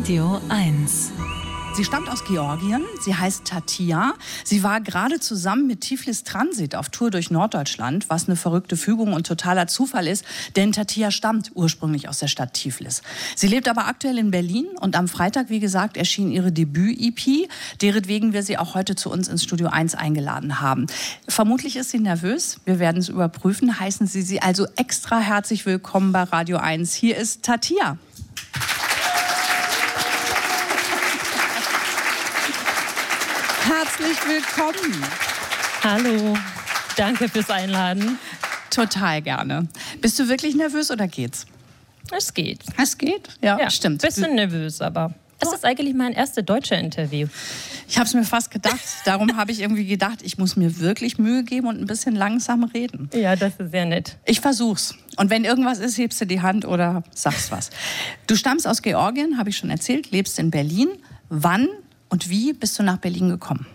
Radio 1. Sie stammt aus Georgien, sie heißt Tatia. Sie war gerade zusammen mit Tiflis Transit auf Tour durch Norddeutschland, was eine verrückte Fügung und totaler Zufall ist, denn Tatia stammt ursprünglich aus der Stadt Tiflis. Sie lebt aber aktuell in Berlin und am Freitag, wie gesagt, erschien ihre Debüt-EP, deretwegen wir sie auch heute zu uns ins Studio 1 eingeladen haben. Vermutlich ist sie nervös, wir werden es überprüfen, heißen Sie also extra herzlich willkommen bei Radio 1. Hier ist Tatia. Herzlich willkommen. Hallo, danke fürs Einladen. Total gerne. Bist du wirklich nervös oder geht's? Es geht. Es geht? Ja, stimmt. Bisschen nervös, aber es ist eigentlich mein erstes deutsches Interview. Ich habe es mir fast gedacht. Darum habe ich irgendwie gedacht, ich muss mir wirklich Mühe geben und ein bisschen langsam reden. Ja, das ist sehr nett. Ich versuch's. Und wenn irgendwas ist, hebst du die Hand oder sagst was. Du stammst aus Georgien, habe ich schon erzählt, lebst in Berlin. Wann und wie bist du nach Berlin gekommen?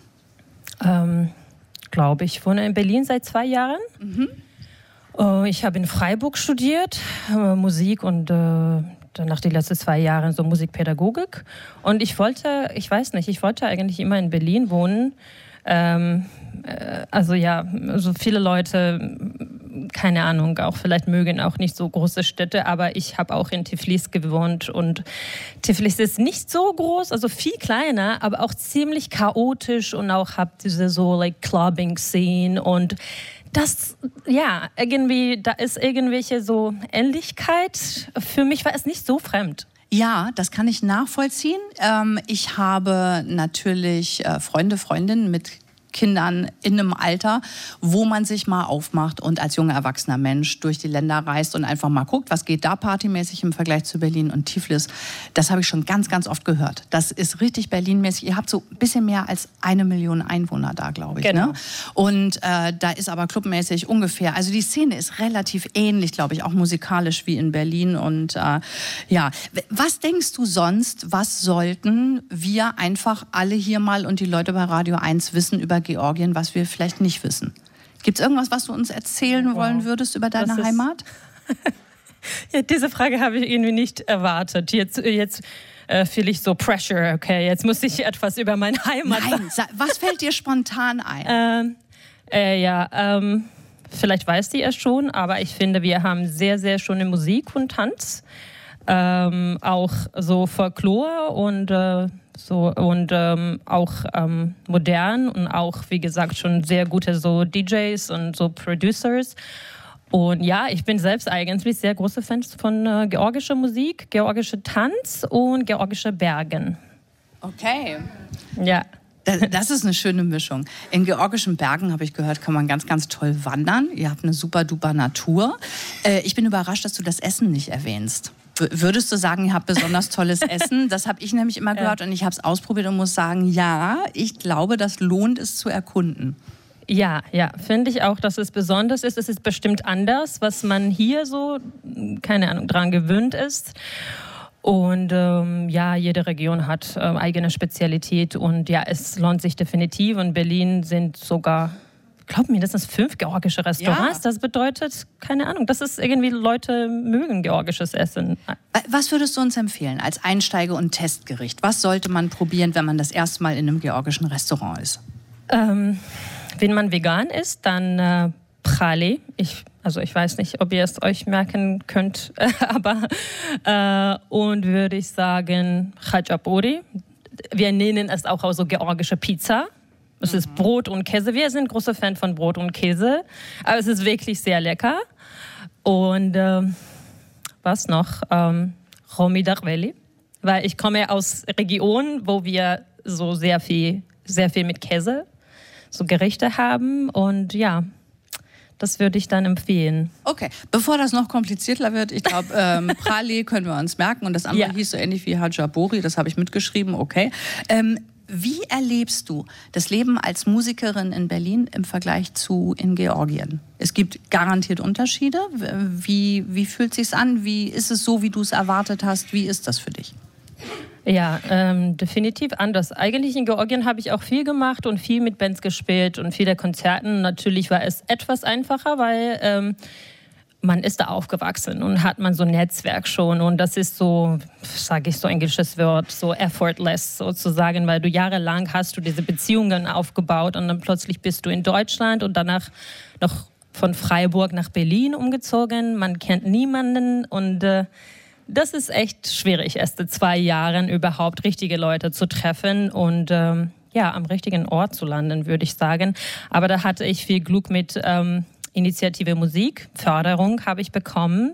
Glaube ich wohne in Berlin seit 2 Jahren. Ich habe in Freiburg studiert, Musik und danach die letzten 2 Jahre so Musikpädagogik. Und ich wollte eigentlich immer in Berlin wohnen. Also viele Leute, keine Ahnung, auch vielleicht mögen auch nicht so große Städte, aber ich habe auch in Tiflis gewohnt und Tiflis ist nicht so groß, also viel kleiner, aber auch ziemlich chaotisch und auch habe diese so Clubbing-Scene und das, irgendwie, da ist irgendwelche so Ähnlichkeit. Für mich war es nicht so fremd. Ja, das kann ich nachvollziehen. Ich habe natürlich Freundinnen mit Kindern in einem Alter, wo man sich mal aufmacht und als junger erwachsener Mensch durch die Länder reist und einfach mal guckt, was geht da partymäßig im Vergleich zu Berlin und Tiflis. Das habe ich schon ganz, ganz oft gehört. Das ist richtig Berlin-mäßig. Ihr habt so ein bisschen mehr als 1 Million Einwohner da, glaube ich. Genau. Ne? Und da ist aber clubmäßig ungefähr, also die Szene ist relativ ähnlich, glaube ich, auch musikalisch wie in Berlin. Und was denkst du sonst, was sollten wir einfach alle hier mal und die Leute bei Radio 1 wissen über Georgien, was wir vielleicht nicht wissen? Gibt es irgendwas, was du uns erzählen wollen würdest über deine Heimat? Ja, diese Frage habe ich irgendwie nicht erwartet. Jetzt fühle ich so Pressure, okay, jetzt muss ich etwas über meine Heimat sagen. Nein, was fällt dir spontan ein? Vielleicht weiß die es schon, aber ich finde, wir haben sehr, sehr schöne Musik und Tanz. Auch so Folklore und auch modern und auch, wie gesagt, schon sehr gute so DJs und so Producers. Und ja, ich bin selbst eigentlich sehr großer Fan von georgischer Musik, georgischer Tanz und georgischer Bergen. Okay. Ja. Das ist eine schöne Mischung. In georgischen Bergen, habe ich gehört, kann man ganz, ganz toll wandern. Ihr habt eine super duper Natur. Ich bin überrascht, dass du das Essen nicht erwähnst. Würdest du sagen, ihr habt besonders tolles Essen? Das habe ich nämlich immer gehört und ich habe es ausprobiert und muss sagen, ja, ich glaube, das lohnt es zu erkunden. Ja, finde ich auch, dass es besonders ist. Es ist bestimmt anders, was man hier so, keine Ahnung, dran gewöhnt ist. Und jede Region hat eigene Spezialität und ja, es lohnt sich definitiv. Und Berlin sind sogar, glaub mir, das sind 5 georgische Restaurants. Ja. Das bedeutet, keine Ahnung, das ist irgendwie, Leute mögen georgisches Essen. Was würdest du uns empfehlen als Einsteiger- und Testgericht? Was sollte man probieren, wenn man das erste Mal in einem georgischen Restaurant ist? Wenn man vegan ist, dann Prali. Ich weiß nicht, ob ihr es euch merken könnt, aber und würde ich sagen Khachapuri. Wir nennen es auch so georgische Pizza. Es ist Brot und Käse. Wir sind große Fan von Brot und Käse, aber es ist wirklich sehr lecker. Und was noch? Romi Darveli, weil ich komme aus Regionen, wo wir so sehr viel mit Käse so Gerichte haben und ja. Das würde ich dann empfehlen. Okay, bevor das noch komplizierter wird, ich glaube, Prali können wir uns merken und das andere hieß so ähnlich wie Khachapuri, das habe ich mitgeschrieben, okay. Wie erlebst du das Leben als Musikerin in Berlin im Vergleich zu in Georgien? Es gibt garantiert Unterschiede. Wie fühlt es sich an? Wie ist es so, wie du es erwartet hast? Wie ist das für dich? Ja, definitiv anders. Eigentlich in Georgien habe ich auch viel gemacht und viel mit Bands gespielt und viele Konzerten. Natürlich war es etwas einfacher, weil man ist da aufgewachsen und hat man so ein Netzwerk schon und das ist so, sage ich so englisches Wort, so effortless sozusagen, weil du jahrelang hast du diese Beziehungen aufgebaut und dann plötzlich bist du in Deutschland und danach noch von Freiburg nach Berlin umgezogen. Man kennt niemanden und das ist echt schwierig, erste 2 Jahre überhaupt richtige Leute zu treffen und am richtigen Ort zu landen, würde ich sagen. Aber da hatte ich viel Glück mit Initiative Musik, Förderung habe ich bekommen.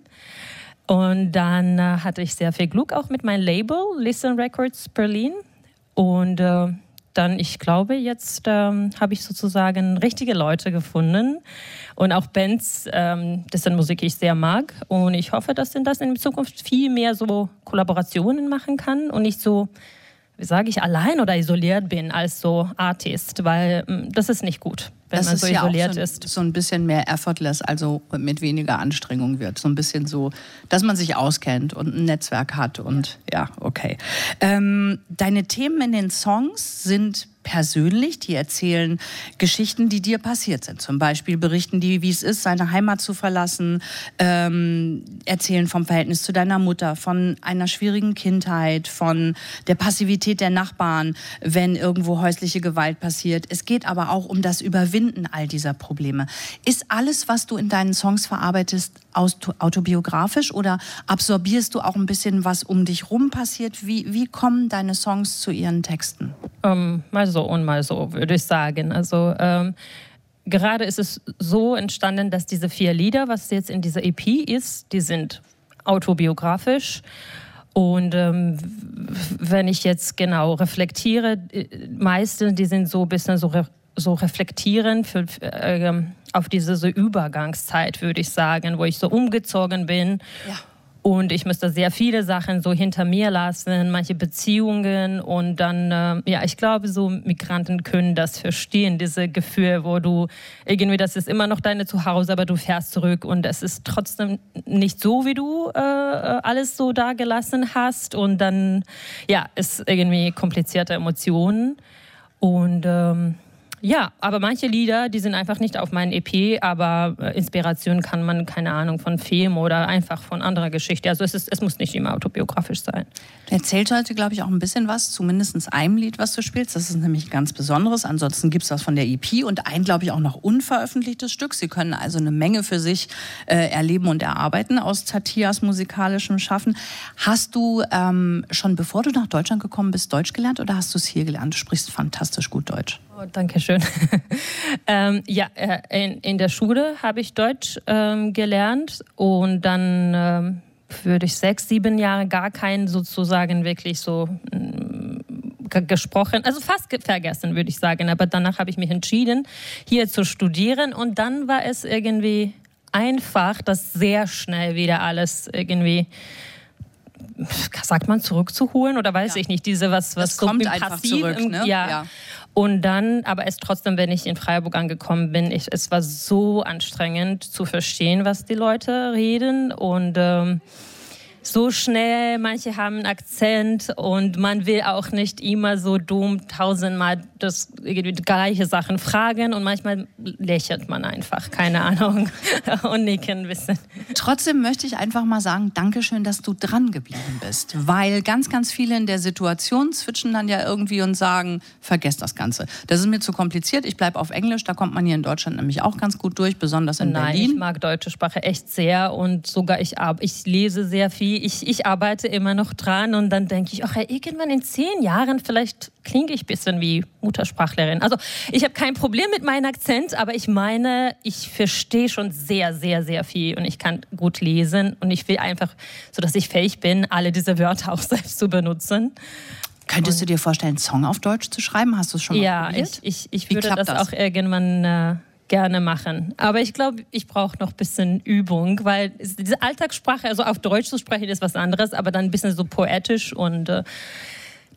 Und dann hatte ich sehr viel Glück auch mit meinem Label, Listen Records Berlin. Und dann, ich glaube, jetzt habe ich sozusagen richtige Leute gefunden und auch Bands, dessen Musik ich sehr mag. Und ich hoffe, dass ich das in Zukunft viel mehr so Kollaborationen machen kann und nicht so, wie sage ich, allein oder isoliert bin als so Artist, weil das ist nicht gut, wenn man so isoliert ist. So ein bisschen mehr effortless, also mit weniger Anstrengung wird. So ein bisschen so, dass man sich auskennt und ein Netzwerk hat und ja, okay. Deine Themen in den Songs sind persönlich, die erzählen Geschichten, die dir passiert sind. Zum Beispiel berichten die, wie es ist, seine Heimat zu verlassen, erzählen vom Verhältnis zu deiner Mutter, von einer schwierigen Kindheit, von der Passivität der Nachbarn, wenn irgendwo häusliche Gewalt passiert. Es geht aber auch um das Überwinden all dieser Probleme. Ist alles, was du in deinen Songs verarbeitest, autobiografisch oder absorbierst du auch ein bisschen, was um dich rum passiert? Wie kommen deine Songs zu ihren Texten? Mal so und mal so, würde ich sagen. Also gerade ist es so entstanden, dass diese 4 Lieder, was jetzt in dieser EP ist, die sind autobiografisch. Und wenn ich jetzt genau reflektiere, meistens, die sind so ein bisschen so reflektierend auf diese so Übergangszeit, würde ich sagen, wo ich so umgezogen bin. Ja. Und ich musste sehr viele Sachen so hinter mir lassen, manche Beziehungen und dann, ich glaube, so Migranten können das verstehen, diese Gefühl, wo du irgendwie, das ist immer noch deine Zuhause, aber du fährst zurück und es ist trotzdem nicht so, wie du alles so da gelassen hast und dann, ist irgendwie komplizierte Emotionen und aber manche Lieder, die sind einfach nicht auf meinem EP, aber Inspiration kann man, keine Ahnung, von Film oder einfach von anderer Geschichte. Also es muss nicht immer autobiografisch sein. Du erzählst heute, glaube ich, auch ein bisschen was zu mindestens einem Lied, was du spielst. Das ist nämlich ein ganz Besonderes. Ansonsten gibt es was von der EP und ein, glaube ich, auch noch unveröffentlichtes Stück. Sie können also eine Menge für sich erleben und erarbeiten aus Tatias musikalischem Schaffen. Hast du schon, bevor du nach Deutschland gekommen bist, Deutsch gelernt oder hast du es hier gelernt? Du sprichst fantastisch gut Deutsch. Oh, danke schön. In der Schule habe ich Deutsch gelernt und dann würde ich 6, 7 Jahre gar keinen sozusagen wirklich so gesprochen, also fast vergessen, würde ich sagen. Aber danach habe ich mich entschieden, hier zu studieren und dann war es irgendwie einfach, das sehr schnell wieder alles irgendwie, sagt man, zurückzuholen oder weiß ich nicht, diese was kommt so einfach passiv zurück, ne? Ja. Und dann, aber es trotzdem, wenn ich in Freiburg angekommen bin, es war so anstrengend zu verstehen, was die Leute reden und so schnell, manche haben einen Akzent und man will auch nicht immer so dumm 1000-mal die gleiche Sachen fragen und manchmal lächelt man einfach, keine Ahnung, und nicken ein bisschen. Trotzdem möchte ich einfach mal sagen, Dankeschön, dass du dran geblieben bist, weil ganz, ganz viele in der Situation switchen dann ja irgendwie und sagen, vergesst das Ganze. Das ist mir zu kompliziert, ich bleibe auf Englisch, da kommt man hier in Deutschland nämlich auch ganz gut durch, besonders in Berlin. Nein, ich mag deutsche Sprache echt sehr und sogar ich lese sehr viel. Ich arbeite immer noch dran und dann denke ich, irgendwann in 10 Jahren vielleicht klinge ich ein bisschen wie Muttersprachlerin. Also ich habe kein Problem mit meinem Akzent, aber ich meine, ich verstehe schon sehr, sehr, sehr viel und ich kann gut lesen und ich will einfach, so dass ich fähig bin, alle diese Wörter auch selbst zu benutzen. Könntest du dir vorstellen, einen Song auf Deutsch zu schreiben? Hast du es schon mal probiert? Ja, ich würde das auch irgendwann gerne machen. Aber ich glaube, ich brauche noch ein bisschen Übung, weil diese Alltagssprache, also auf Deutsch zu sprechen, ist was anderes, aber dann ein bisschen so poetisch und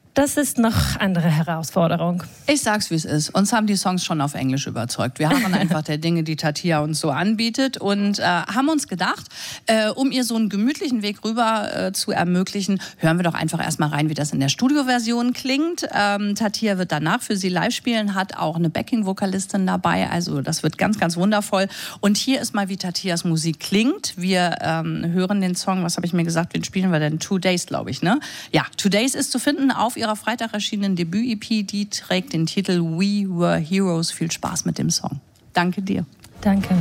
Das ist noch andere Herausforderung. Ich sag's, wie es ist. Uns haben die Songs schon auf Englisch überzeugt. Wir haben einfach der Dinge, die Tatia uns so anbietet und haben uns gedacht, um ihr so einen gemütlichen Weg rüber zu ermöglichen, hören wir doch einfach erstmal rein, wie das in der Studioversion klingt. Tatia wird danach für sie live spielen, hat auch eine Backing-Vokalistin dabei. Also das wird ganz, ganz wundervoll. Und hier ist mal, wie Tatias Musik klingt. Wir hören den Song, was habe ich mir gesagt, wen spielen wir denn? 2 Days, glaube ich, ne? Ja, 2 Days ist zu finden auf ihrer Freitag erschienenen Debüt-EP, die trägt den Titel We Were Heroes. Viel Spaß mit dem Song. Danke dir. Danke.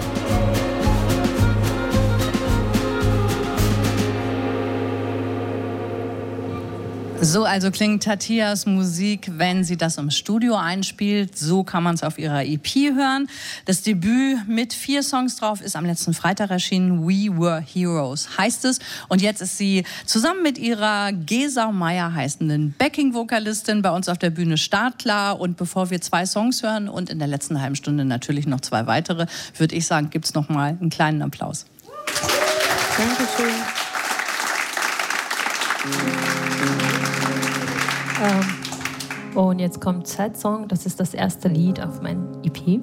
So also klingt Tatias Musik, wenn sie das im Studio einspielt. So kann man es auf ihrer EP hören. Das Debüt mit 4 Songs drauf ist am letzten Freitag erschienen. We Were Heroes heißt es. Und jetzt ist sie zusammen mit ihrer Gesa Meyer heißenden Backing-Vokalistin bei uns auf der Bühne startklar. Und bevor wir 2 Songs hören und in der letzten halben Stunde natürlich noch 2 weitere, würde ich sagen, gibt es noch mal einen kleinen Applaus. Dankeschön. Und jetzt kommt Sad Song, das ist das erste Lied auf meinem EP.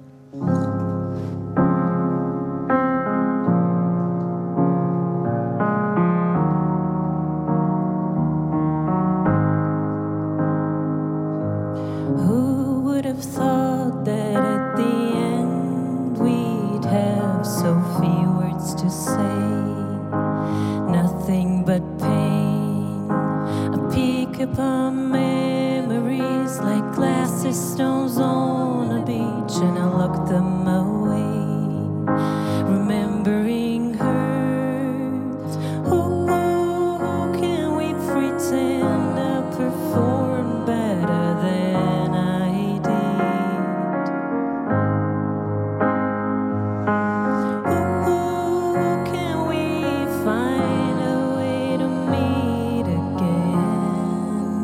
Who would have thought that at the end we'd have so few words to say, nothing but pain, a peek upon memories like glasses, stones on a beach, and I look them away, remembering hurts. Who can we pretend I performed better than I did? Who can we find a way to meet again?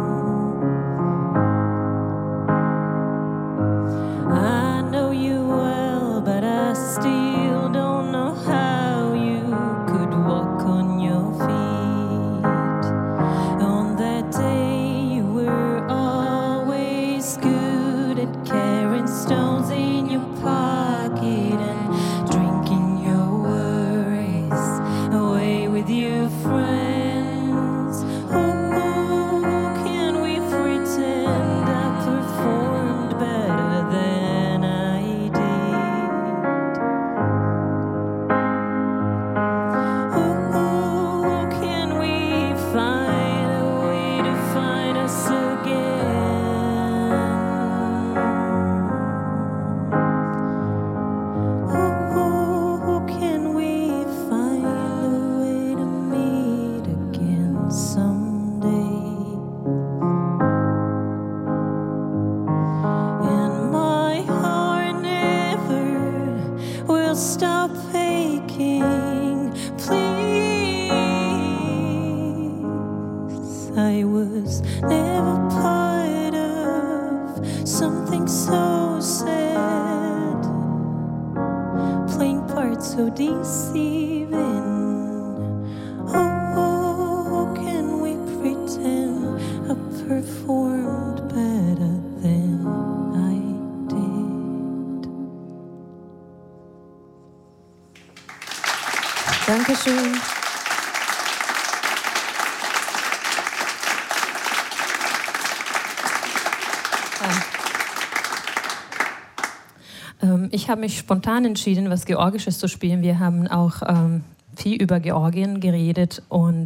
I know you well, but I still don't know how you could walk on your feet. On that day you were always good at carrying stones in your pocket and drinking your worries away with your friends. Who can we pretend I performed better than I did? Who can we find a way to find us again? Who can we find a way to meet again someday? And my heart never will stop aching. Please, I was never part of something so sad, playing parts so deceiving. Oh, can we pretend I performed better than I did? Dankeschön. Ich habe mich spontan entschieden, was Georgisches zu spielen. Wir haben auch viel über Georgien geredet und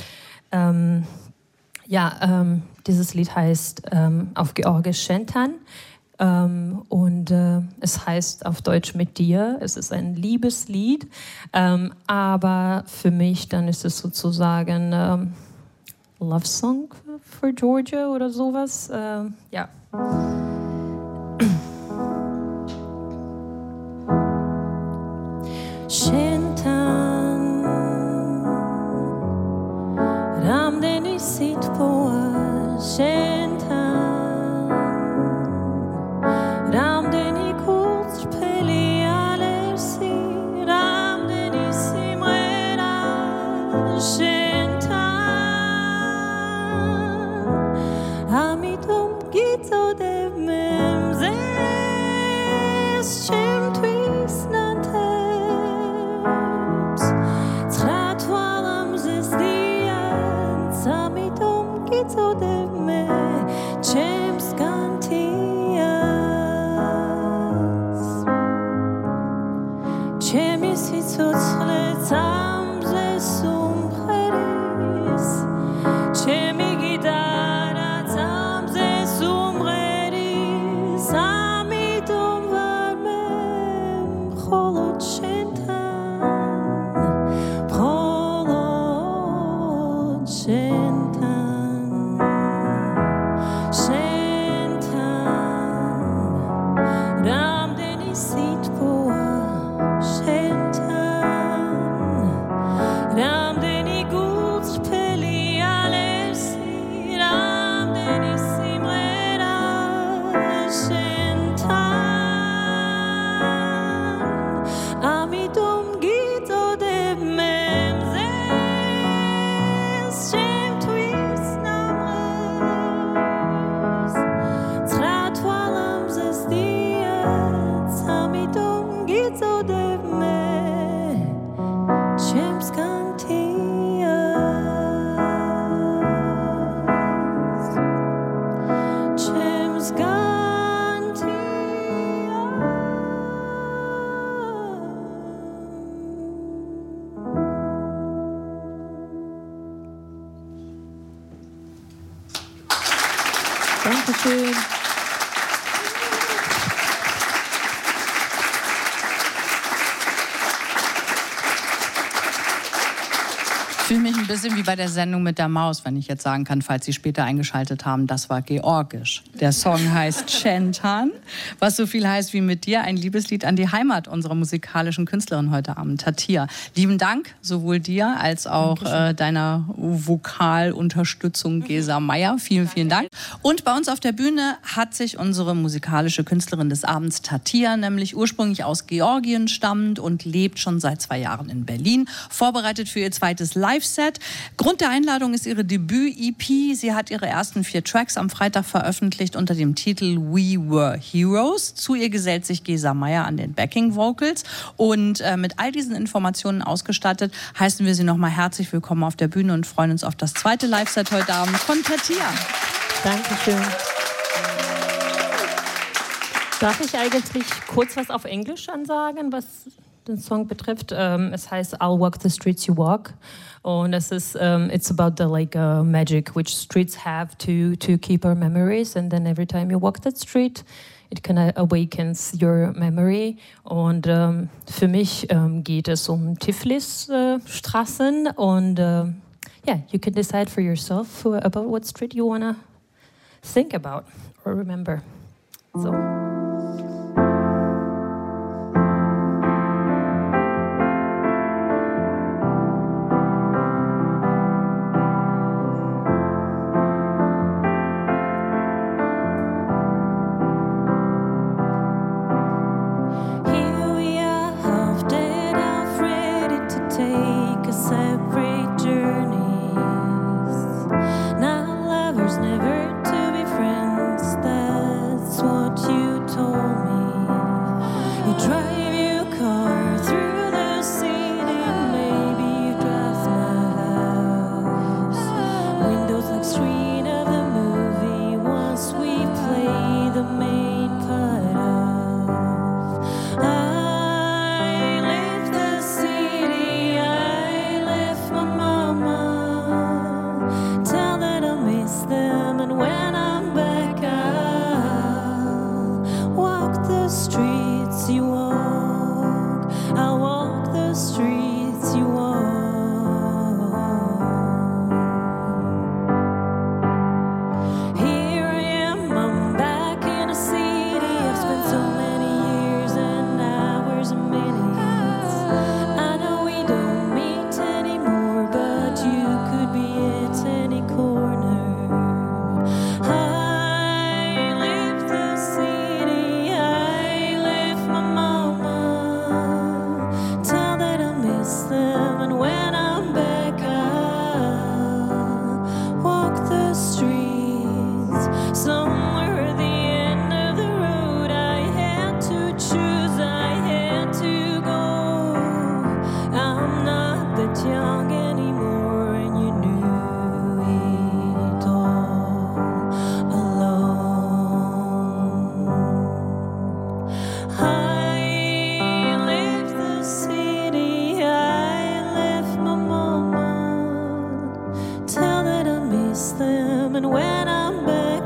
dieses Lied heißt auf Georgisch Shentan und es heißt auf Deutsch mit dir. Es ist ein Liebeslied, aber für mich dann ist es sozusagen Love Song for Georgia oder sowas. Ja. Shentan Ramdeni Sitpoa Shentan Ramdeni Kults Peli Alersi Ramdeni Simera Shentan Tamidom geht's ode me James Gantias Chemis hitzotzle tamze sumcheris Chemi gidara tamze sumcheris Amidom varmem cholot shentan cholot shentan shentan ramdeni sitpoa shentan ramdeni gults peli alesi ramdeni simrera shentan amidom gito de memzes shem twis namres tratwalam zes diat amidom gito de me James Gantias James Dankeschön. Ich fühle mich ein bisschen wie bei der Sendung mit der Maus, wenn ich jetzt sagen kann, falls Sie später eingeschaltet haben, das war georgisch. Der Song heißt Shentan, was so viel heißt wie mit dir, ein Liebeslied an die Heimat unserer musikalischen Künstlerin heute Abend, Tatia. Lieben Dank, sowohl dir als auch deiner Vokalunterstützung Gesa Meyer. Vielen, vielen Dank. Und bei uns auf der Bühne hat sich unsere musikalische Künstlerin des Abends, Tatia, nämlich ursprünglich aus Georgien stammend und lebt schon seit 2 Jahren in Berlin, vorbereitet für ihr zweites Live-Set. Grund der Einladung ist ihre Debüt-EP. Sie hat ihre ersten 4 Tracks am Freitag veröffentlicht unter dem Titel We Were Heroes. Zu ihr gesellt sich Gesa Meyer an den Backing-Vocals. Und mit all diesen Informationen ausgestattet, heißen wir sie nochmal herzlich willkommen auf der Bühne und freuen uns auf das zweite Live-Set heute Abend von Tatia. Dankeschön. Darf ich eigentlich kurz was auf Englisch ansagen, was den Song betrifft? Es heißt I'll Walk the Streets You Walk. Und es ist, it's about the magic which streets have to keep our memories. And then every time you walk that street, it kind of awakens your memory. Und für mich geht es Tiflis Straßen. Und yeah, you can decide for yourself about what street you want to think about or remember. So. them. And when I'm back,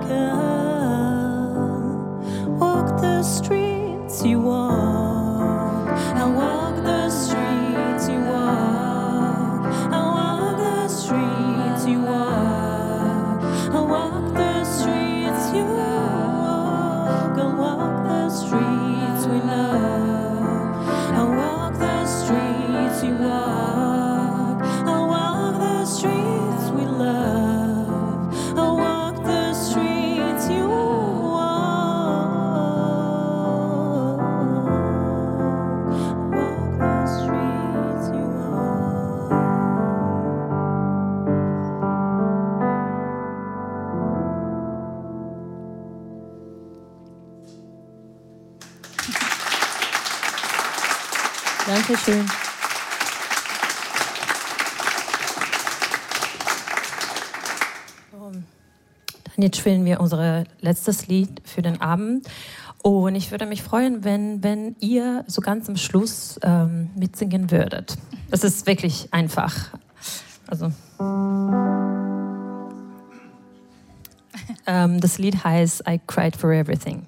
I'll walk the streets you walk. I'll walk the streets you walk. I'll walk the streets you walk. I'll walk the streets you walk. I'll walk the streets we love. I'll walk the streets you walk. I'll walk the streets we love. I'll walk the streets you walk. Walk the streets you walk. Dankeschön. Dann jetzt spielen wir unser letztes Lied für den Abend. Und ich würde mich freuen, wenn ihr so ganz am Schluss mitsingen würdet. Das ist wirklich einfach. Also, das Lied heißt I Cried for Everything.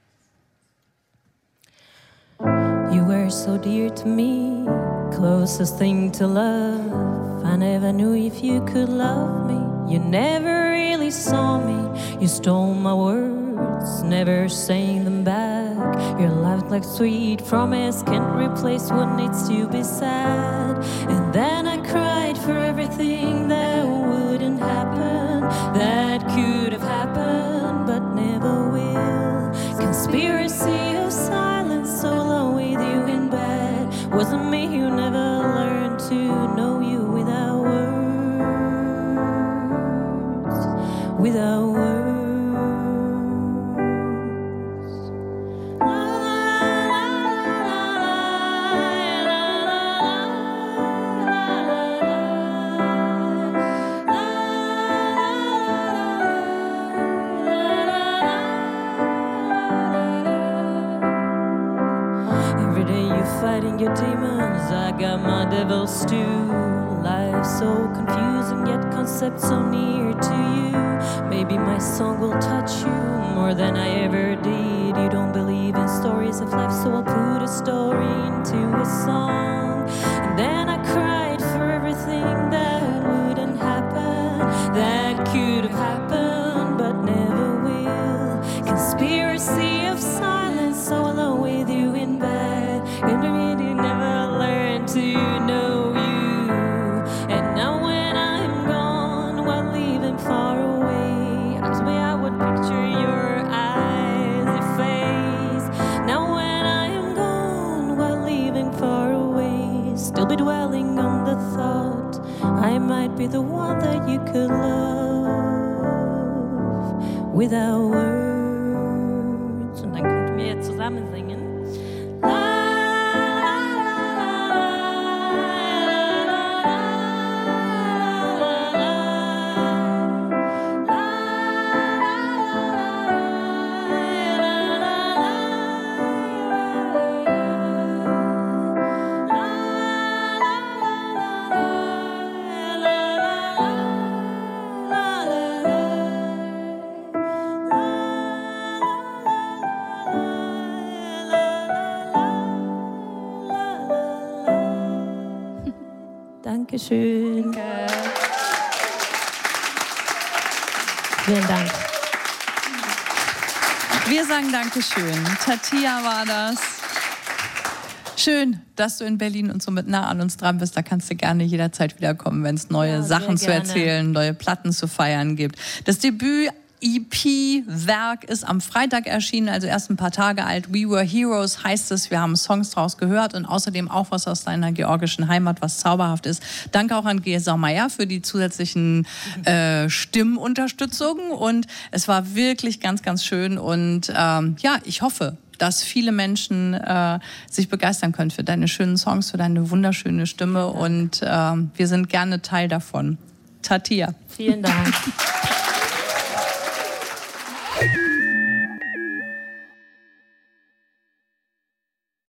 You were so dear to me, closest thing to love. I never knew if you could love me. You never really saw me. You stole my words, never saying them back. Your laugh like sweet promise can't replace what needs to be said. And then I cried for everything that wouldn't happen, that could have happened but never will. Conspiracy of silence, so alone with you in bed. Wasn't me who never learned to know you without words, without words. Every day you're fighting your demons, I got my devils too. Life's so confusing, yet concepts so near to you. Maybe my song will touch you more than I ever did. You don't believe in stories of life, so I'll put a story into a song. And then I cried for everything that wouldn't happen, that could have happened but never will. Conspiracy of silence, so alone with you in bed. And maybe never learned to know you. And now when I'm gone, while leaving far away, I swear I would picture your eyes, your face. Now when I am gone, while leaving far away, still be dwelling on the thought I might be the one that you could love without words. Und dann könnten wir jetzt zusammen singen. Dankeschön. Danke. Vielen Dank. Wir sagen Dankeschön. Tatia war das. Schön, dass du in Berlin und so mit nah an uns dran bist. Da kannst du gerne jederzeit wiederkommen, wenn es neue Sachen zu erzählen, neue Platten zu feiern gibt. Das Debüt EP-Werk ist am Freitag erschienen, also erst ein paar Tage alt. We Were Heroes heißt es. Wir haben Songs draus gehört und außerdem auch was aus deiner georgischen Heimat, was zauberhaft ist. Danke auch an Gesa Meyer für die zusätzlichen Stimmunterstützung. Und es war wirklich ganz, ganz schön. Und ja, ich hoffe, dass viele Menschen sich begeistern können für deine schönen Songs, für deine wunderschöne Stimme. Und wir sind gerne Teil davon. Tatia. Vielen Dank.